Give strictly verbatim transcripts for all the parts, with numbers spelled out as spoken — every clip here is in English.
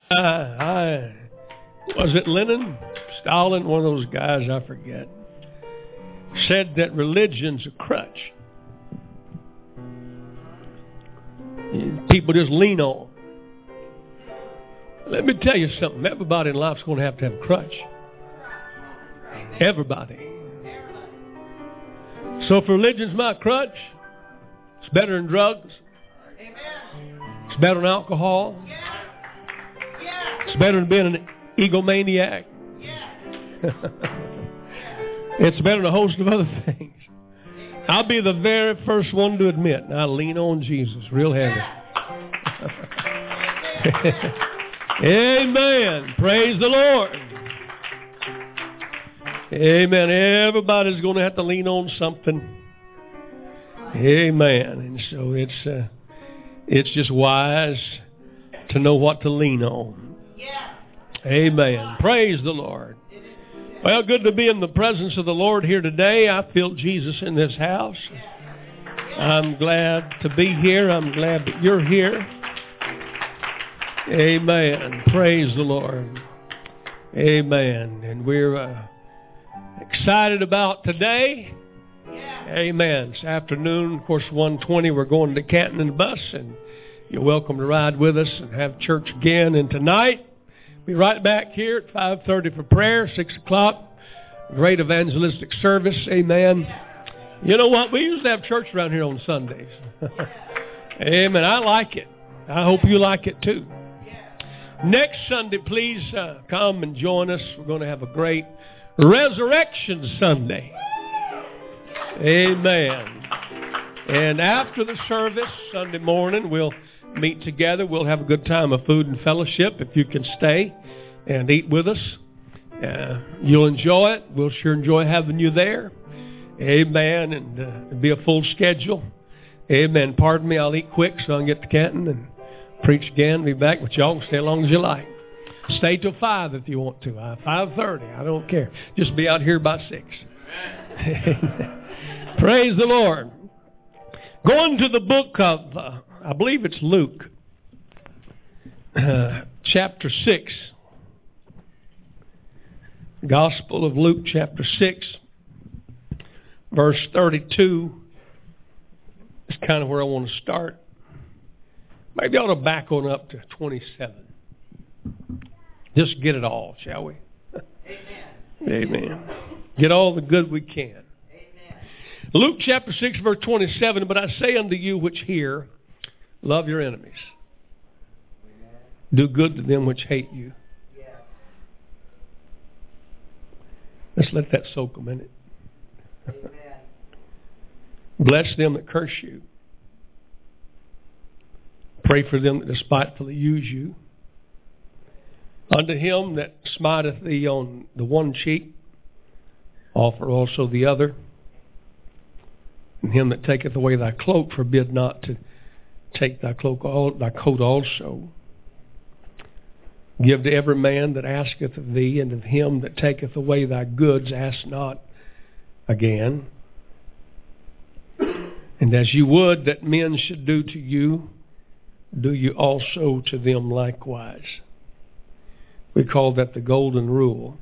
I, I was it Lenin, Stalin, one of those guys I forget, said that religion's a crutch. People just lean on. Let me tell you something. Everybody in life's going to have to have a crutch. Everybody. So if religion's my crutch, it's better than drugs. It's better than alcohol. It's better than being an egomaniac. It's better than a host of other things. I'll be the very first one to admit I lean on Jesus real heavy. Amen. Praise the Lord. Amen. Everybody's going to have to lean on something. Amen. And so it's uh, it's just wise to know what to lean on. Amen. Praise the Lord. Well, good to be in the presence of the Lord here today. I feel Jesus in this house. I'm glad to be here. I'm glad that you're here. Amen. Praise the Lord. Amen. And we're uh, excited about today. Amen. This afternoon, of course, one twenty, we're going to Canton in the bus, and you're welcome to ride with us and have church again. And tonight, be right back here at five thirty for prayer, six o'clock. Great evangelistic service. Amen. You know what? We used to have church around here on Sundays. Amen. I like it. I hope you like it too. Next Sunday, please uh, come and join us. We're going to have a great Resurrection Sunday. Amen. And after the service, Sunday morning, we'll meet together. We'll have a good time of food and fellowship. If you can stay and eat with us, uh, you'll enjoy it. We'll sure enjoy having you there. Amen. And uh, it'll be a full schedule. Amen. Pardon me, I'll eat quick so I can get to Canton and preach again. Be back, but y'all can stay as long as you like. Stay till five if you want to. Uh, five thirty. I don't care. Just be out here by six. Praise the Lord. Going to the book of, uh, I believe it's Luke, uh, chapter six. Gospel of Luke, chapter six, verse thirty-two. Is kind of where I want to start. Maybe I ought to back on up to twenty-seven. Just get it all, shall we? Amen. Amen. Get all the good we can. Amen. Luke chapter six, verse twenty-seven. But I say unto you which hear, love your enemies. Amen. Do good to them which hate you. Yeah. Let's let that soak a minute. Amen. Bless them that curse you. Pray for them that despitefully use you. Unto him that smiteth thee on the one cheek, offer also the other. And him that taketh away thy cloak, forbid not to take thy cloak, all, thy coat also. Give to every man that asketh of thee, and of him that taketh away thy goods, ask not again. And as you would that men should do to you, do you also to them likewise. We call that the golden rule.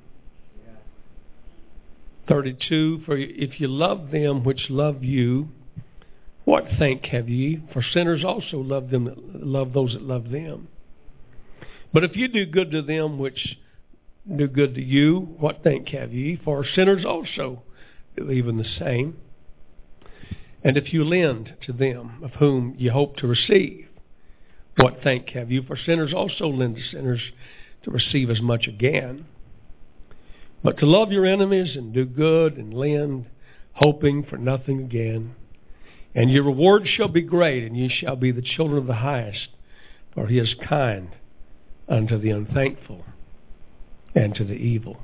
thirty-two, for if you love them which love you, what thank have ye? For sinners also love them that love those that love them. But if you do good to them which do good to you, what thank have ye? For sinners also do even the same. And if you lend to them of whom you hope to receive, what thank have you? For sinners also lend to sinners to receive as much again. But to love your enemies and do good and lend, hoping for nothing again. And your reward shall be great, and ye shall be the children of the highest, for he is kind unto the unthankful and to the evil.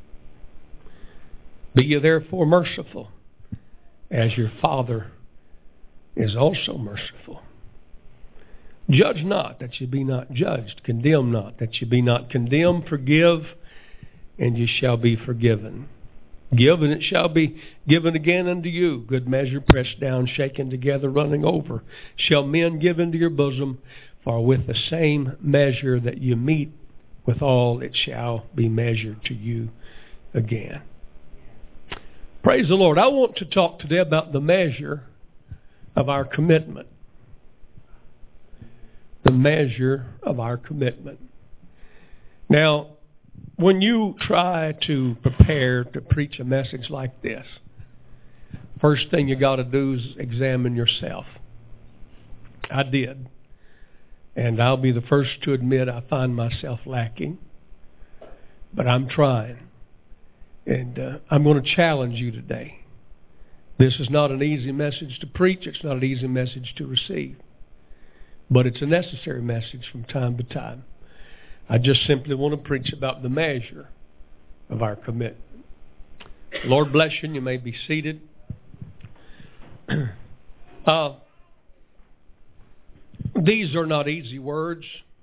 Be ye therefore merciful, as your Father is also merciful. Judge not, that ye be not judged. Condemn not, that ye be not condemned. Forgive, and ye shall be forgiven. Give, and it shall be given again unto you. Good measure, pressed down, shaken together, running over, shall men give into your bosom. For with the same measure that you meet withal it shall be measured to you again. Praise the Lord. I want to talk today about the measure of our commitment. The measure of our commitment. Now, when you try to prepare to preach a message like this, first thing you got to do is examine yourself. I did. And I'll be the first to admit I find myself lacking. But I'm trying. And uh, I'm going to challenge you today. This is not an easy message to preach. It's not an easy message to receive. But it's a necessary message from time to time. I just simply want to preach about the measure of our commitment. Lord bless you, and you may be seated. uh, these are not easy words.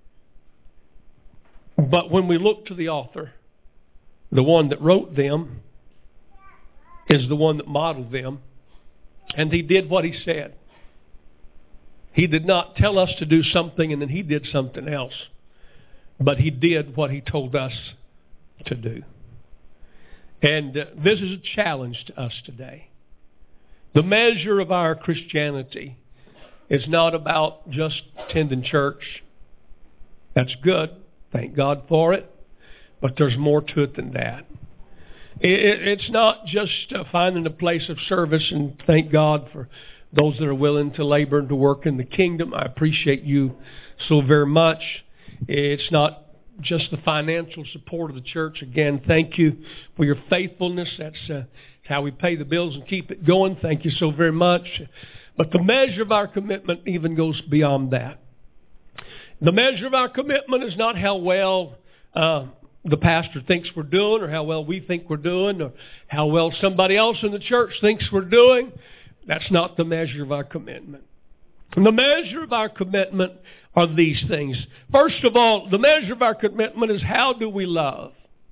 But when we look to the author, the one that wrote them is the one that modeled them. And he did what he said. He did not tell us to do something and then he did something else. But he did what he told us to do. And uh, this is a challenge to us today. The measure of our Christianity is not about just attending church. That's good. Thank God for it. But there's more to it than that. It, it's not just uh, finding a place of service, and thank God for those that are willing to labor and to work in the kingdom. I appreciate you so very much. It's not just the financial support of the church. Again, thank you for your faithfulness. That's uh, how we pay the bills and keep it going. Thank you so very much. But the measure of our commitment even goes beyond that. The measure of our commitment is not how well uh, the pastor thinks we're doing, or how well we think we're doing, or how well somebody else in the church thinks we're doing. That's not the measure of our commitment. And the measure of our commitment are these things. First of all, the measure of our commitment is how do we love?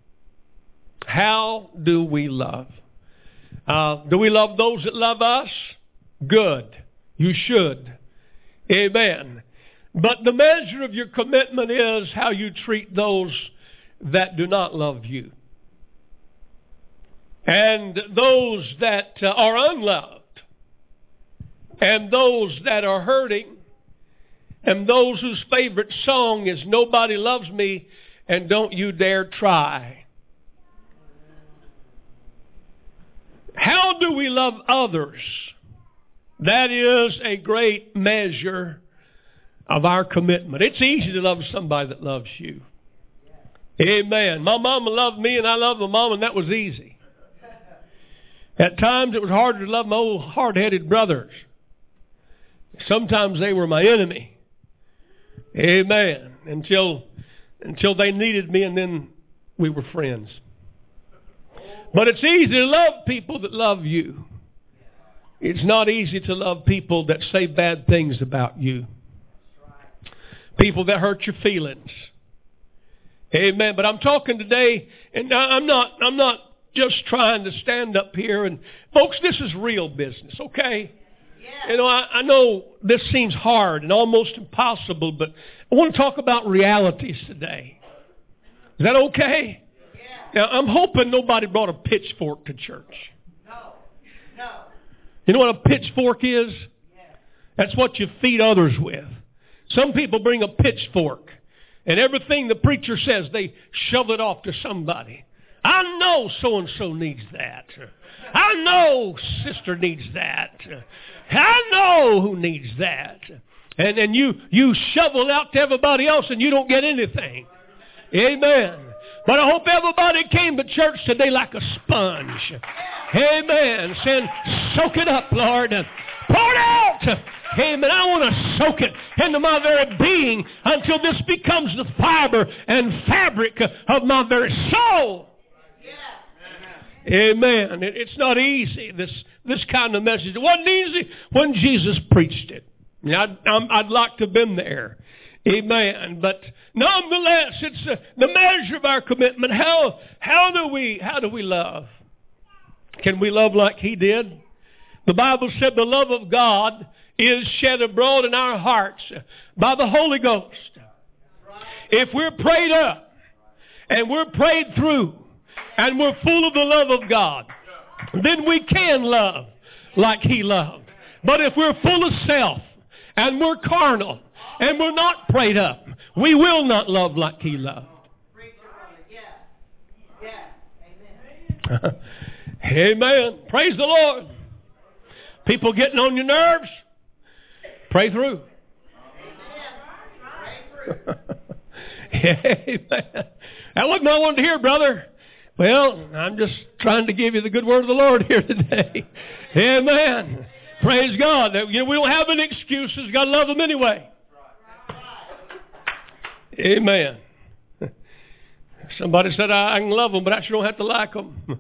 How do we love? Uh, do we love those that love us? Good. You should. Amen. But the measure of your commitment is how you treat those that do not love you. And those that uh, are unloved. And those that are hurting. And those whose favorite song is "Nobody Loves Me and Don't You Dare Try." How do we love others? That is a great measure of our commitment. It's easy to love somebody that loves you. Amen. My mama loved me and I loved my mama, and that was easy. At times it was harder to love my old hard-headed brothers. Sometimes they were my enemy. Amen. Until, until they needed me, and then we were friends. But it's easy to love people that love you. It's not easy to love people that say bad things about you. People that hurt your feelings. Amen. But I'm talking today, and I'm not, I'm not just trying to stand up here. And folks, this is real business, okay? Yeah. You know, I, I know this seems hard and almost impossible, but I want to talk about realities today. Is that okay? Yeah. Now, I'm hoping nobody brought a pitchfork to church. No. No. You know what a pitchfork is? Yeah. That's what you feed others with. Some people bring a pitchfork, and everything the preacher says, they shove it off to somebody. I know so-and-so needs that. I know sister needs that. I know who needs that. And then you, you shovel it out to everybody else and you don't get anything. Amen. But I hope everybody came to church today like a sponge. Amen. Saying, soak it up, Lord. Pour it out. Amen. I want to soak it into my very being until this becomes the fiber and fabric of my very soul. Amen. It, it's not easy, this this kind of message. It wasn't easy when Jesus preached it. I'd, I'd like to have been there. Amen. But nonetheless, it's uh, the measure of our commitment. How how do we how do we love? Can we love like He did? The Bible said the love of God is shed abroad in our hearts by the Holy Ghost. If we're prayed up, and we're prayed through, and we're full of the love of God, then we can love like He loved. But if we're full of self, and we're carnal, and we're not prayed up, we will not love like He loved. Amen. Praise the Lord. People getting on your nerves, pray through. Amen. That wasn't what I wanted to hear, brother. Well, I'm just trying to give you the good word of the Lord here today. Amen. Praise God. You know, we don't have any excuses. Got to love them anyway. Amen. Somebody said, I, I can love them, but I sure don't have to like them.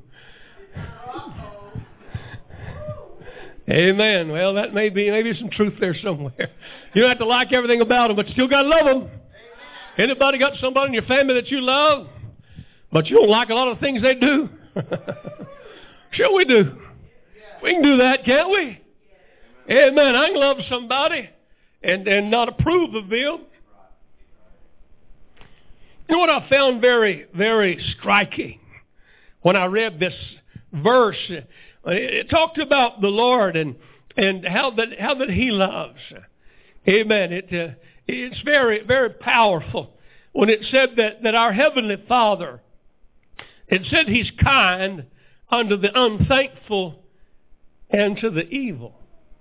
Amen. Well, that may be maybe some truth there somewhere. You don't have to like everything about them, but you still got to love them. Anybody got somebody in your family that you love, but you don't like a lot of things they do? Sure we do. We can do that, can't we? Amen. I can love somebody and, and not approve of them. You know what I found very, very striking when I read this verse? It, it talked about the Lord and, and how that how that He loves. Amen. It uh, it's very, very powerful when it said that, that our Heavenly Father, it said He's kind unto the unthankful and to the evil.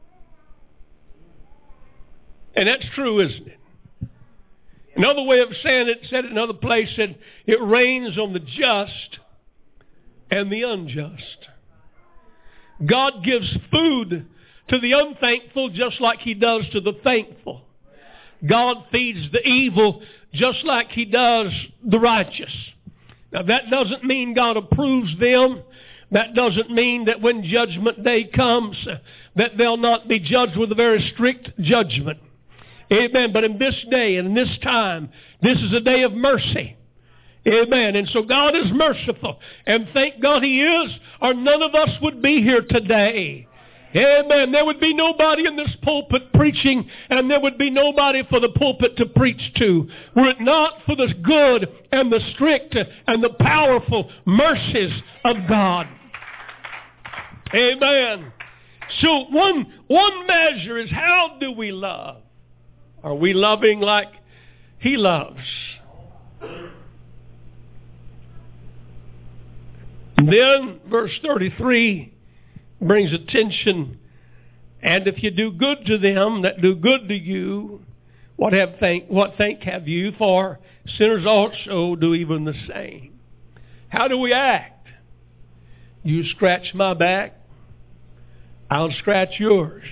And that's true, isn't it? Another way of saying it, said it in another place, said it rains on the just and the unjust. God gives food to the unthankful just like He does to the thankful. God feeds the evil just like He does the righteous. Now that doesn't mean God approves them. That doesn't mean that when judgment day comes that they'll not be judged with a very strict judgment. Amen. But in this day and in this time, this is a day of mercy. Amen. And so God is merciful. And thank God He is, or none of us would be here today. Amen. There would be nobody in this pulpit preaching, and there would be nobody for the pulpit to preach to, were it not for the good and the strict and the powerful mercies of God. Amen. So one, one measure is, how do we love? Are we loving like He loves? And then verse thirty-three brings attention. And if you do good to them that do good to you, what have thank what thank have you? For sinners also do even the same. How do we act? You scratch my back, I'll scratch yours.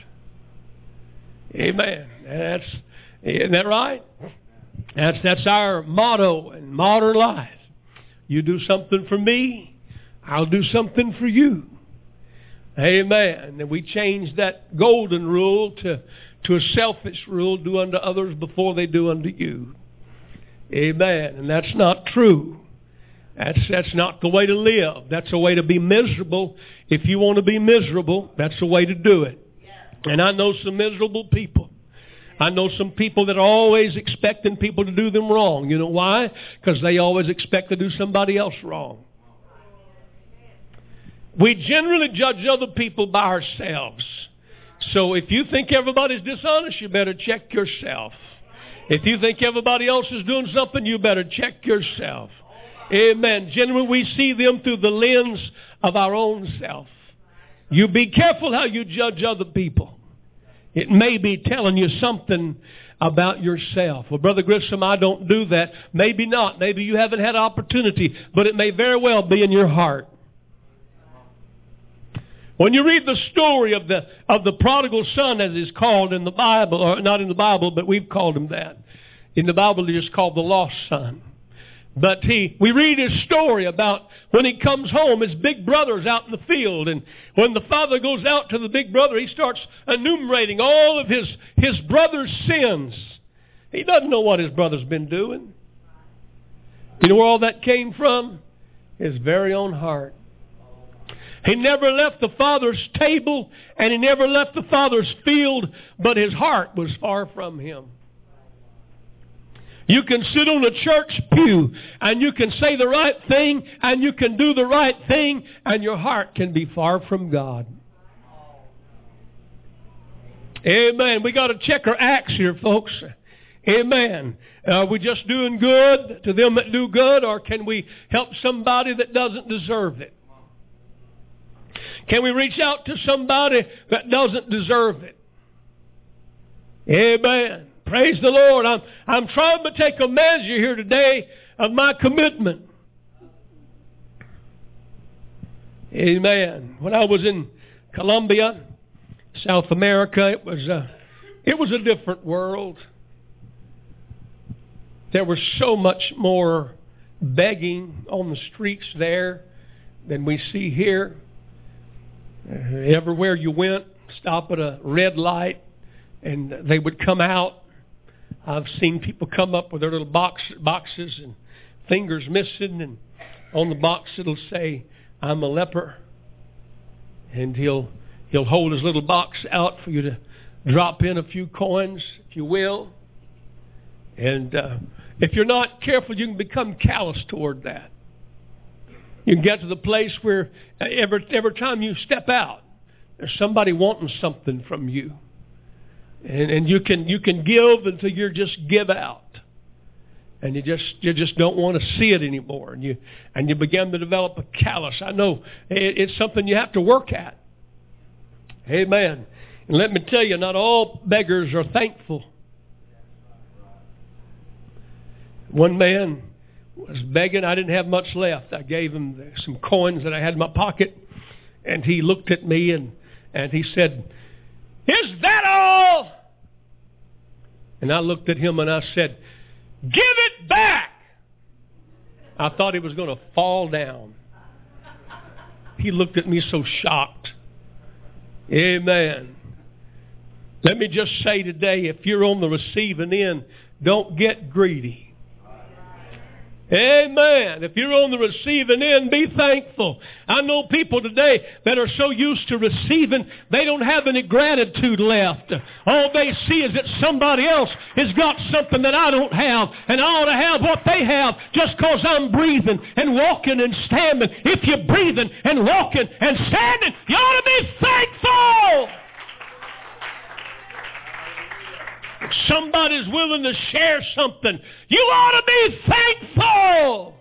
Amen. That's Isn't that right? That's that's our motto in modern life. You do something for me, I'll do something for you. Amen. And we changed that golden rule to, to a selfish rule: do unto others before they do unto you. Amen. And that's not true. That's that's not the way to live. That's a way to be miserable. If you want to be miserable, that's the way to do it. And I know some miserable people. I know some people that are always expecting people to do them wrong. You know why? Because they always expect to do somebody else wrong. We generally judge other people by ourselves. So if you think everybody's dishonest, you better check yourself. If you think everybody else is doing something, you better check yourself. Amen. Generally, we see them through the lens of our own self. You be careful how you judge other people. It may be telling you something about yourself. Well, Brother Grissom, I don't do that. Maybe not. Maybe you haven't had opportunity, but it may very well be in your heart. When you read the story of the of the prodigal son, as is called in the Bible, or not in the Bible, but we've called him that. In the Bible, it's called the lost son. But he, we read his story about when he comes home, his big brother's out in the field. And when the father goes out to the big brother, he starts enumerating all of his, his brother's sins. He doesn't know what his brother's been doing. You know where all that came from? His very own heart. He never left the father's table, and he never left the father's field, but his heart was far from him. You can sit on a church pew and you can say the right thing and you can do the right thing and your heart can be far from God. Amen. We got to check our acts here, folks. Amen. Are we just doing good to them that do good, or can we help somebody that doesn't deserve it? Can we reach out to somebody that doesn't deserve it? Amen. Praise the Lord. I'm, I'm trying to take a measure here today of my commitment. Amen. When I was in Colombia, South America, it was a, it was a different world. There was so much more begging on the streets there than we see here. Uh, everywhere you went, stop at a red light, and they would come out. I've seen people come up with their little box, boxes and fingers missing, and on the box it'll say, "I'm a leper." And he'll he'll hold his little box out for you to drop in a few coins, if you will. And uh, if you're not careful, you can become callous toward that. You can get to the place where every every time you step out, there's somebody wanting something from you. And, and you can you can give until you're just give out, and you just you just don't want to see it anymore, and you and you begin to develop a callous. I know it, it's something you have to work at. Amen. And let me tell you, not all beggars are thankful. One man was begging. I didn't have much left. I gave him some coins that I had in my pocket, and he looked at me and and he said, "Is that all?" And I looked at him and I said, "Give it back." I thought he was going to fall down. He looked at me so shocked. Amen. Let me just say today, if you're on the receiving end, don't get greedy. Amen. If you're on the receiving end, be thankful. I know people today that are so used to receiving, they don't have any gratitude left. All they see is that somebody else has got something that I don't have, and I ought to have what they have just because I'm breathing and walking and standing. If you're breathing and walking and standing, you ought to be thankful. If somebody's willing to share something, you ought to be thankful.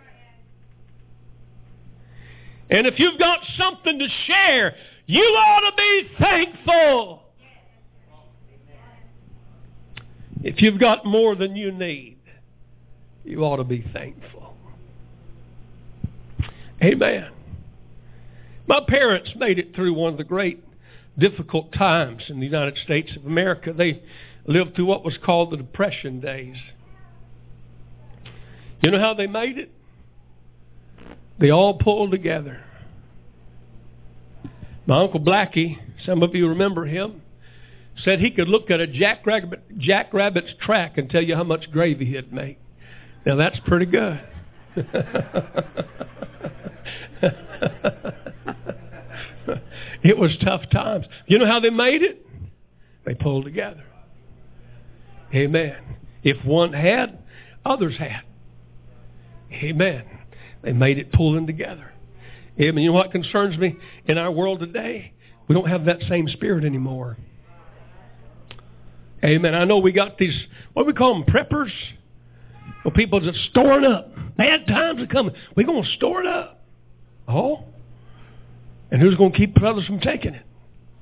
And if you've got something to share, you ought to be thankful. If you've got more than you need, you ought to be thankful. Amen. My parents made it through one of the great difficult times in the United States of America. They lived through what was called the Depression days. You know how they made it? They all pulled together. My Uncle Blackie, some of you remember him, said he could look at a jackrabbit, jackrabbit's track and tell you how much gravy he'd make. Now that's pretty good. It was tough times. You know how they made it? They pulled together. Amen. If one had, others had. Amen. They made it pulling together. Amen. You know what concerns me? In our world today, we don't have that same spirit anymore. Amen. I know we got these, what do we call them, preppers? Well, people just storing up. Bad times are coming. We're going to store it up. Oh? And who's going to keep others from taking it?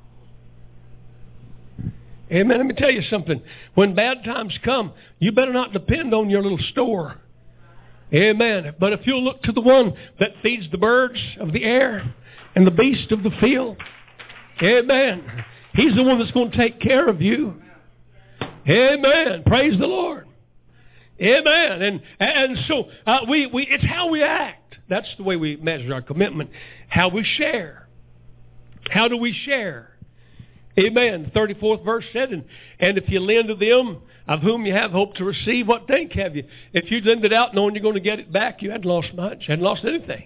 Amen. Let me tell you something. When bad times come, you better not depend on your little store. Amen. But if you'll look to the one that feeds the birds of the air and the beasts of the field, amen, he's the one that's going to take care of you. Amen. Praise the Lord. Amen. And and so uh, we, we it's how we act. That's the way we measure our commitment. How we share. How do we share? Amen. The thirty-fourth verse said, and, and if you lend to them of whom you have hope to receive, what thank have you? If you lend it out knowing you're going to get it back, you hadn't lost much. You hadn't lost anything.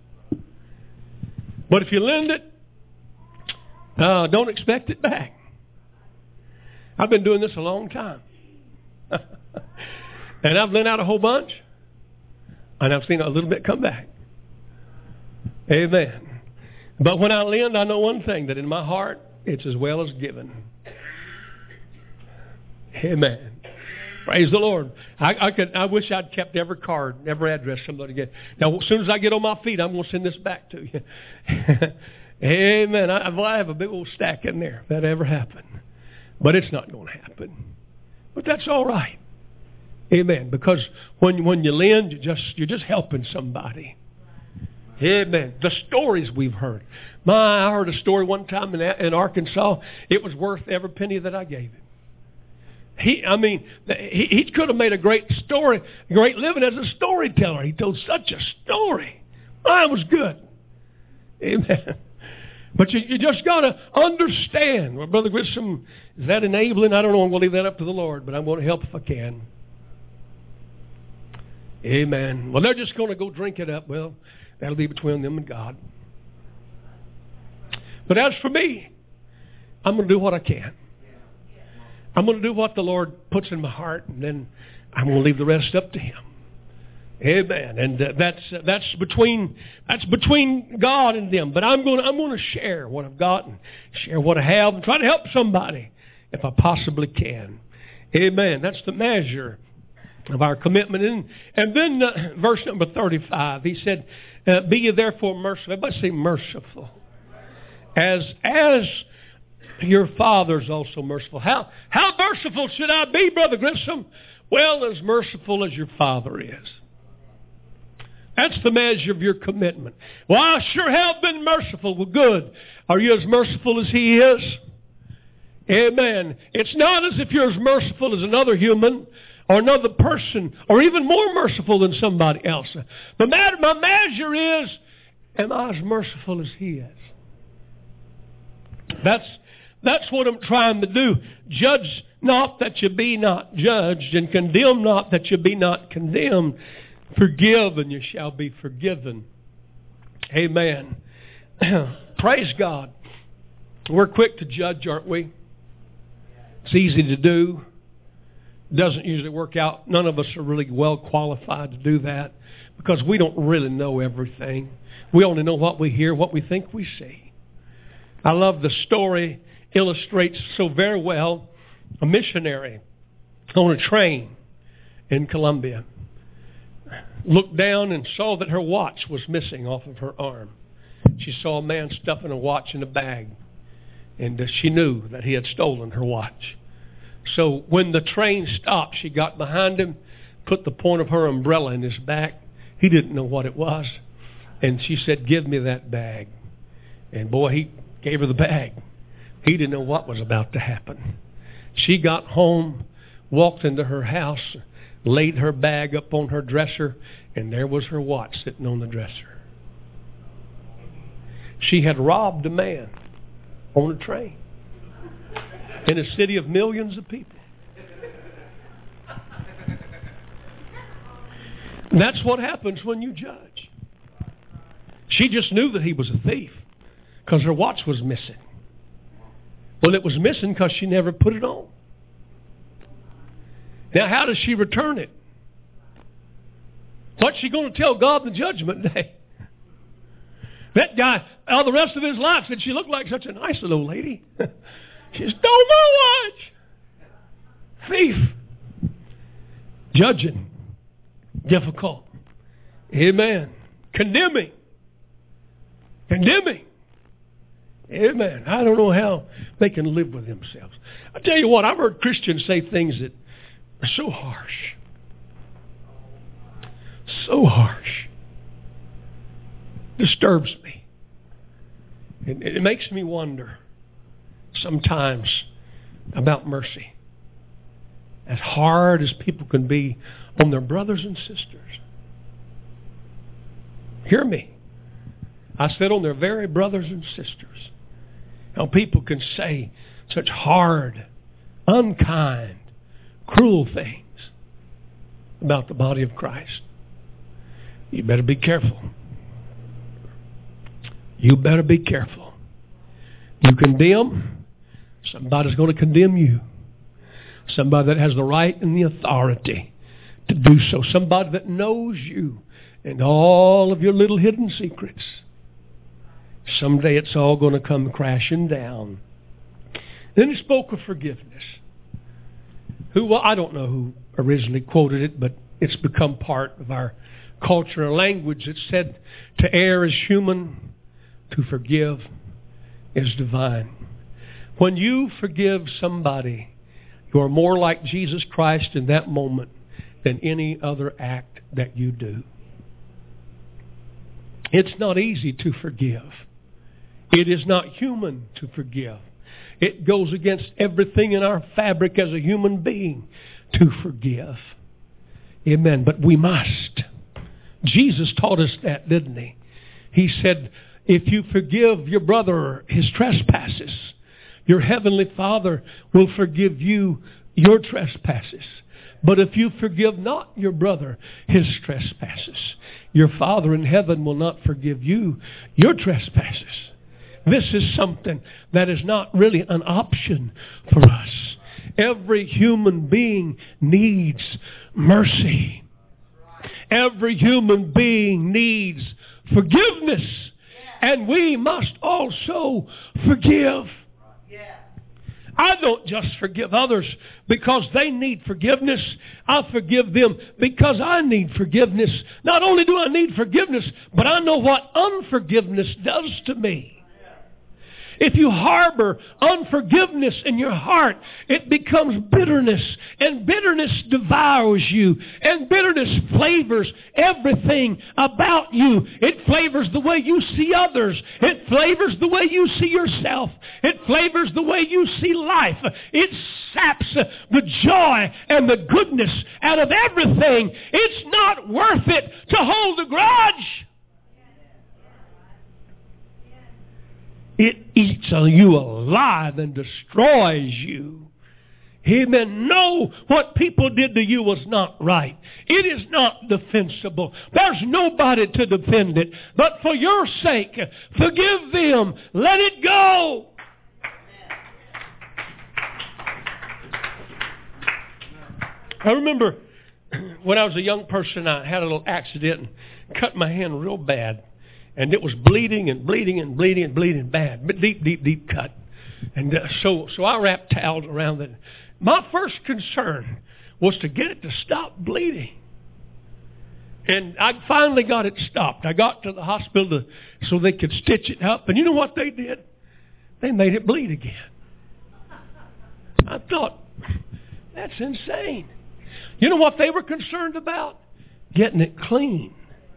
But if you lend it, uh, don't expect it back. I've been doing this a long time. And I've lent out a whole bunch. And I've seen a little bit come back. Amen. But when I lend, I know one thing, that in my heart, it's as well as given. Amen. Praise the Lord. I, I could. I wish I'd kept every card, every address somebody get. Now, as soon as I get on my feet, I'm going to send this back to you. Amen. I, I have a big old stack in there. If that ever happened. But it's not going to happen. But that's all right. Amen. Because when when you lend, you just you're just helping somebody. Amen. The stories we've heard. My, I heard a story one time in in Arkansas. It was worth every penny that I gave him. He, I mean, he, he could have made a great story, a great living as a storyteller. He told such a story. Oh, it was good. Amen. But you, you just got to understand. Well, Brother Grissom, is that enabling? I don't know. I'm going to leave that up to the Lord, but I'm going to help if I can. Amen. Well, they're just going to go drink it up. Well, that'll be between them and God. But as for me, I'm going to do what I can. I'm going to do what the Lord puts in my heart, and then I'm going to leave the rest up to Him. Amen. And uh, that's uh, that's between that's between God and them. But I'm going to I'm going to share what I've got and share what I have and try to help somebody if I possibly can. Amen. That's the measure of our commitment. And and then uh, verse number thirty-five, he said, uh, "Be ye therefore merciful." Everybody say merciful, as as. Your Father's also merciful. How how merciful should I be, Brother Grissom? Well, as merciful as your Father is. That's the measure of your commitment. Well, I sure have been merciful. Well, good. Are you as merciful as He is? Amen. It's not as if you're as merciful as another human or another person or even more merciful than somebody else. The matter, my measure is, am I as merciful as He is? That's That's what I'm trying to do. Judge not that you be not judged, and condemn not that you be not condemned. Forgive and you shall be forgiven. Amen. Praise God. We're quick to judge, aren't we? It's easy to do. Doesn't usually work out. None of us are really well qualified to do that because we don't really know everything. We only know what we hear, what we think we see. I love the story. Illustrates so very well a missionary on a train in Colombia looked down and saw that her watch was missing off of her arm. She saw a man stuffing a watch in a bag, and she knew that he had stolen her watch. So when the train stopped, she got behind him, put the point of her umbrella in his back. He didn't know what it was, and she said, "Give me that bag." And boy, he gave her the bag. He didn't know what was about to happen. She got home, walked into her house, laid her bag up on her dresser, and there was her watch sitting on the dresser. She had robbed a man on a train in a city of millions of people. And that's what happens when you judge. She just knew that he was a thief because her watch was missing. Well, it was missing because she never put it on. Now, how does she return it? What's she going to tell God in the judgment day? That guy, all the rest of his life, said she looked like such a nice little old lady. She stole my watch. Thief. Judging. Difficult. Amen. Condemning. Condemning. Amen. I don't know how they can live with themselves. I tell you what, I've heard Christians say things that are so harsh. So harsh. Disturbs me. It, it makes me wonder sometimes about mercy. As hard as people can be on their brothers and sisters. Hear me. I said on their very brothers and sisters. How people can say such hard, unkind, cruel things about the body of Christ. You better be careful. You better be careful. You condemn, somebody's going to condemn you. Somebody that has the right and the authority to do so. Somebody that knows you and all of your little hidden secrets. Someday it's all going to come crashing down. Then he spoke of forgiveness. Who, well, I don't know who originally quoted it, but it's become part of our culture and language. It said, to err is human, to forgive is divine. When you forgive somebody, you are more like Jesus Christ in that moment than any other act that you do. It's not easy to forgive. It is not human to forgive. It goes against everything in our fabric as a human being to forgive. Amen. But we must. Jesus taught us that, didn't he? He said, if you forgive your brother his trespasses, your heavenly Father will forgive you your trespasses. But if you forgive not your brother his trespasses, your Father in heaven will not forgive you your trespasses. This is something that is not really an option for us. Every human being needs mercy. Every human being needs forgiveness. And we must also forgive. I don't just forgive others because they need forgiveness. I forgive them because I need forgiveness. Not only do I need forgiveness, but I know what unforgiveness does to me. If you harbor unforgiveness in your heart, it becomes bitterness. And bitterness devours you. And bitterness flavors everything about you. It flavors the way you see others. It flavors the way you see yourself. It flavors the way you see life. It saps the joy and the goodness out of everything. It's not worth it to hold a grudge. It eats you alive and destroys you. Amen. No, what people did to you was not right. It is not defensible. There's nobody to defend it. But for your sake, forgive them. Let it go. I remember when I was a young person, I had a little accident and cut my hand real bad. And it was bleeding and bleeding and bleeding and bleeding bad. But deep, deep, deep cut. And uh, so so I wrapped towels around it. My first concern was to get it to stop bleeding. And I finally got it stopped. I got to the hospital to, so they could stitch it up. And you know what they did? They made it bleed again. I thought, that's insane. You know what they were concerned about? Getting it clean.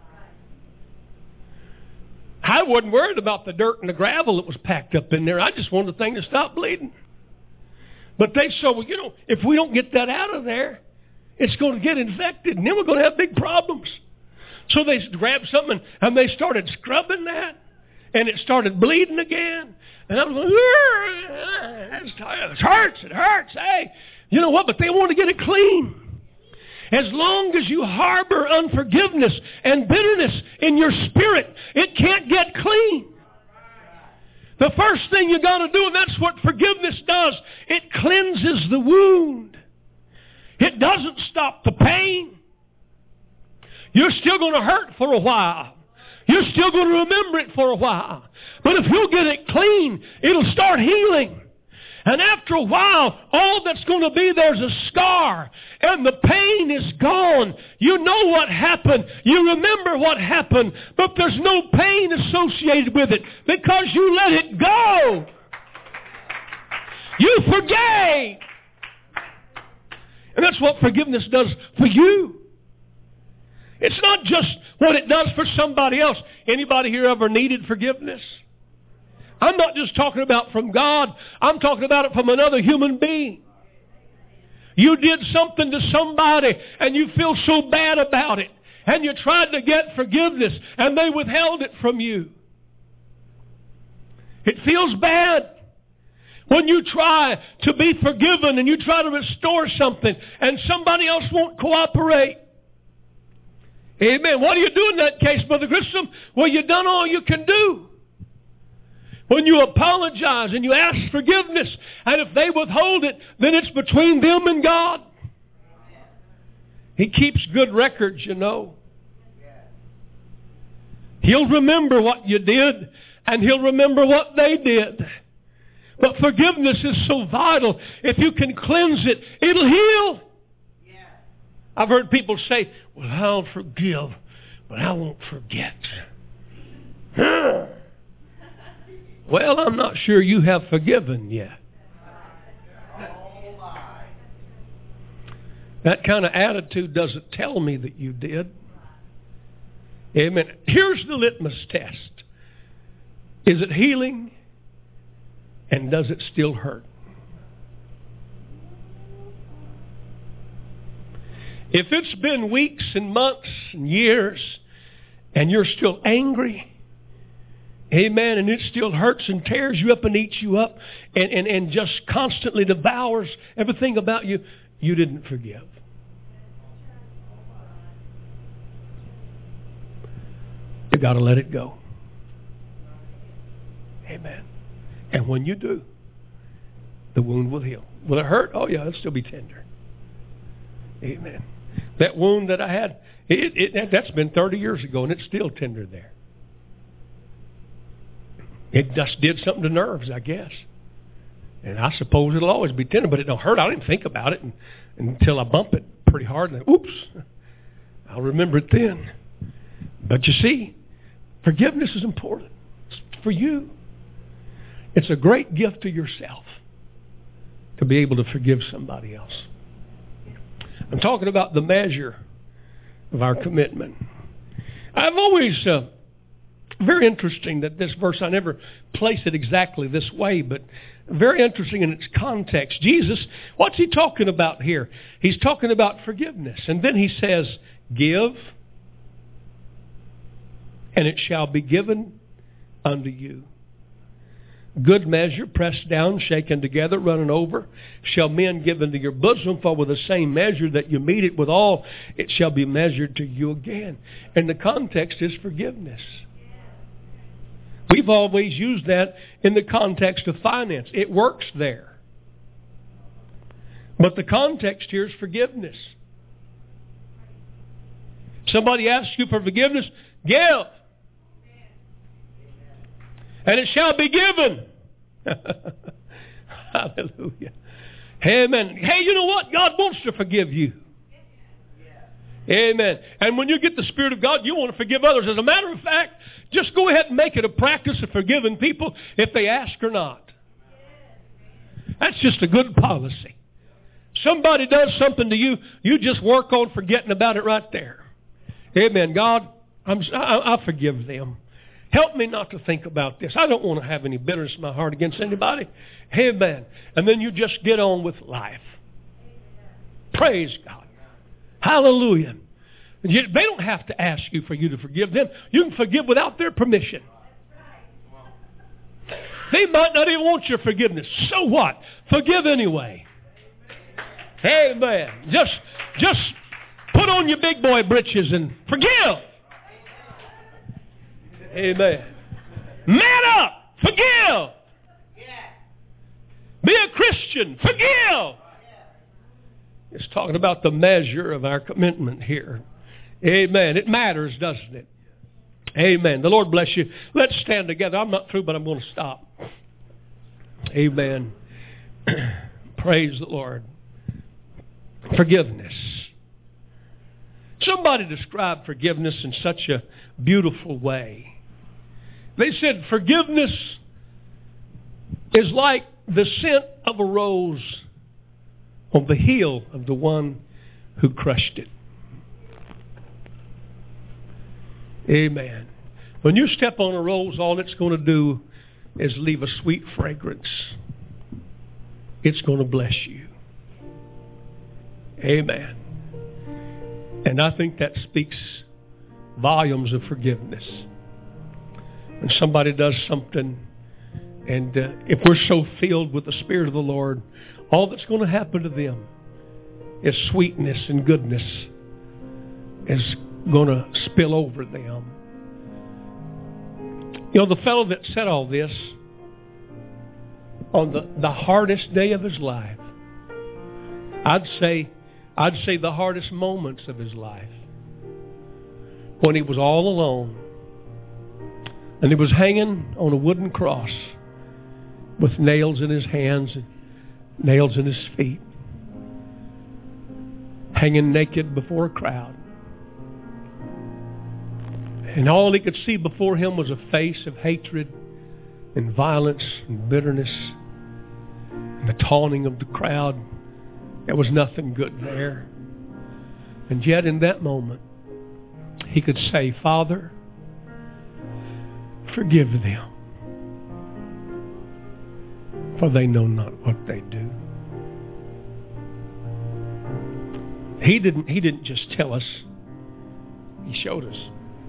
I wasn't worried about the dirt and the gravel that was packed up in there. I just wanted the thing to stop bleeding. But they said, well, you know, if we don't get that out of there, it's going to get infected, and then we're going to have big problems. So they grabbed something, and they started scrubbing that, and it started bleeding again. And I was like, it hurts, it hurts. Hey, you know what? But they want to get it clean. As long as you harbor unforgiveness and bitterness in your spirit, it can't get clean. The first thing you got to do, and that's what forgiveness does, it cleanses the wound. It doesn't stop the pain. You're still going to hurt for a while. You're still going to remember it for a while. But if you'll get it clean, it'll start healing. And after a while, all that's going to be there is a scar. And the pain is gone. You know what happened. You remember what happened. But there's no pain associated with it because you let it go. You forgave. And that's what forgiveness does for you. It's not just what it does for somebody else. Anybody here ever needed forgiveness? I'm not just talking about from God. I'm talking about it from another human being. You did something to somebody and you feel so bad about it. And you tried to get forgiveness and they withheld it from you. It feels bad when you try to be forgiven and you try to restore something and somebody else won't cooperate. Amen. What do you do in that case, Brother Grissom? Well, you've done all you can do. When you apologize and you ask forgiveness, and if they withhold it, then it's between them and God. He keeps good records, you know. He'll remember what you did, and He'll remember what they did. But forgiveness is so vital. If you can cleanse it, it'll heal. I've heard people say, well, I'll forgive, but I won't forget. Well, I'm not sure you have forgiven yet. That kind of attitude doesn't tell me that you did. Amen. Here's the litmus test. Is it healing? And does it still hurt? If it's been weeks and months and years and you're still angry, amen, and it still hurts and tears you up and eats you up and, and, and just constantly devours everything about you, you didn't forgive. You got to let it go. Amen. And when you do, the wound will heal. Will it hurt? Oh yeah, it'll still be tender. Amen. That wound that I had, it, it, that's been thirty years ago, and it's still tender there. It just did something to nerves, I guess. And I suppose it'll always be tender, but it don't hurt. I didn't think about it and, until I bump it pretty hard, and then, oops, I'll remember it then. But you see, forgiveness is important. It's for you. It's a great gift to yourself to be able to forgive somebody else. I'm talking about the measure of our commitment. I've always, uh, very interesting that this verse, I never place it exactly this way, but very interesting in its context. Jesus, what's He talking about here? He's talking about forgiveness. And then He says, give, and it shall be given unto you. Good measure, pressed down, shaken together, running over, shall men give into your bosom, for with the same measure that you meet it withal, it shall be measured to you again. And the context is forgiveness. We've always used that in the context of finance. It works there. But the context here is forgiveness. Somebody asks you for forgiveness, give. And it shall be given. Hallelujah. Amen. Hey, you know what? God wants to forgive you. Amen. And when you get the Spirit of God, you want to forgive others. As a matter of fact, just go ahead and make it a practice of forgiving people if they ask or not. That's just a good policy. Somebody does something to you, you just work on forgetting about it right there. Amen. God, I'm, I, I forgive them. Help me not to think about this. I don't want to have any bitterness in my heart against anybody. Amen. And then you just get on with life. Praise God. Hallelujah. You, they don't have to ask you for you to forgive them. You can forgive without their permission. They might not even want your forgiveness. So what? Forgive anyway. Amen. Just, just put on your big boy britches and forgive. Amen. Man up. Forgive. Be a Christian. Forgive. It's talking about the measure of our commitment here. Amen. It matters, doesn't it? Amen. The Lord bless you. Let's stand together. I'm not through, but I'm going to stop. Amen. Praise the Lord. Forgiveness. Somebody described forgiveness in such a beautiful way. They said forgiveness is like the scent of a rose on the heel of the one who crushed it. Amen. When you step on a rose, all it's going to do is leave a sweet fragrance. It's going to bless you. Amen. And I think that speaks volumes of forgiveness. When somebody does something, and uh, if we're so filled with the Spirit of the Lord, all that's going to happen to them is sweetness and goodness is going to spill over them. You know, the fellow that said all this on the, the hardest day of his life, I'd say I'd say the hardest moments of his life, when he was all alone and he was hanging on a wooden cross with nails in his hands and nails in his feet, hanging naked before a crowd. And all he could see before him was a face of hatred and violence and bitterness and the taunting of the crowd. There was nothing good there. And yet in that moment, he could say, Father, forgive them, for they know not what they do. He didn't, he didn't just tell us. He showed us.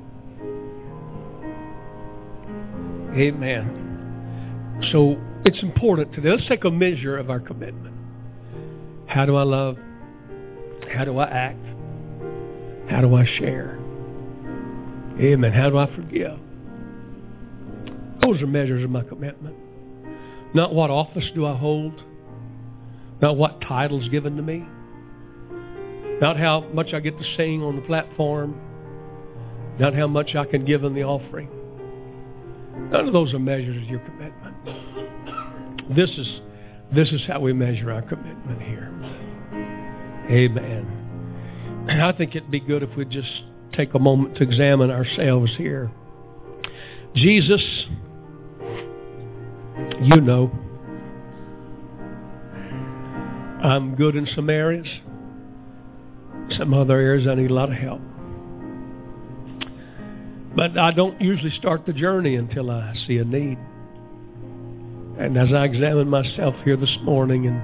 Amen. So it's important today. Let's take a measure of our commitment. How do I love? How do I act? How do I share? Amen. How do I forgive? Those are measures of my commitment. Not what office do I hold. Not what title's given to me. Not how much I get to sing on the platform. Not how much I can give in the offering. None of those are measures of your commitment. This is this is how we measure our commitment here. Amen. And I think it'd be good if we just take a moment to examine ourselves here. Jesus, you know, I'm good in some areas. Some other areas I need a lot of help. But I don't usually start the journey until I see a need. And as I examine myself here this morning in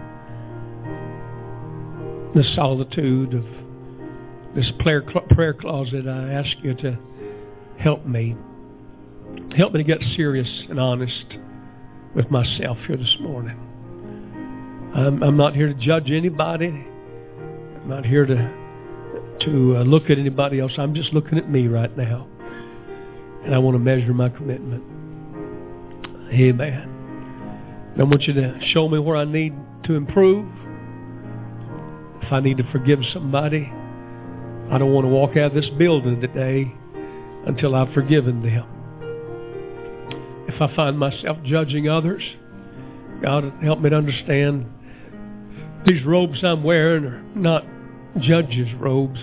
the solitude of this prayer, prayer closet, I ask you to help me. Help me to get serious and honest with myself here this morning. I'm, I'm not here to judge anybody. I'm not here to to uh, look at anybody else. I'm just looking at me right now. And I want to measure my commitment. Amen. And I want you to show me where I need to improve. If I need to forgive somebody, I don't want to walk out of this building today until I've forgiven them. If I find myself judging others, God, help me to understand these robes I'm wearing are not judges' robes.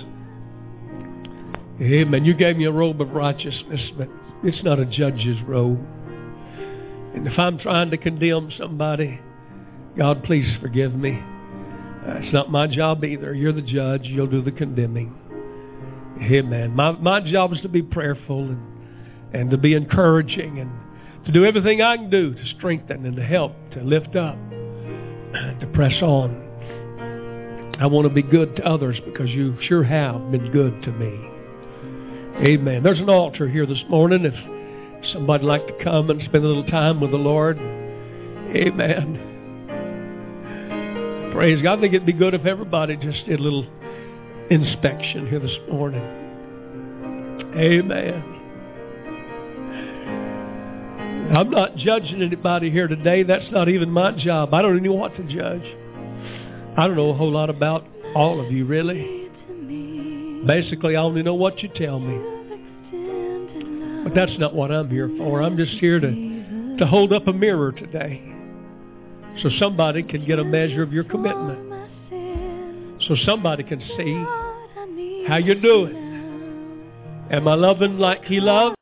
Amen. You gave me a robe of righteousness, but it's not a judge's robe. And if I'm trying to condemn somebody, God, please forgive me. Uh, it's not my job either. You're the judge. You'll do the condemning. Amen. My my job is to be prayerful and, and to be encouraging and to do everything I can do to strengthen and to help, to lift up, to press on. I want to be good to others because you sure have been good to me. Amen. There's an altar here this morning. If somebody'd like to come and spend a little time with the Lord. Amen. Praise God. I think it'd be good if everybody just did a little inspection here this morning. Amen. I'm not judging anybody here today. That's not even my job. I don't even know what to judge. I don't know a whole lot about all of you, really. Basically, I only know what you tell me. But that's not what I'm here for. I'm just here to, to hold up a mirror today so somebody can get a measure of your commitment. So somebody can see how you're doing. Am I loving like He loves?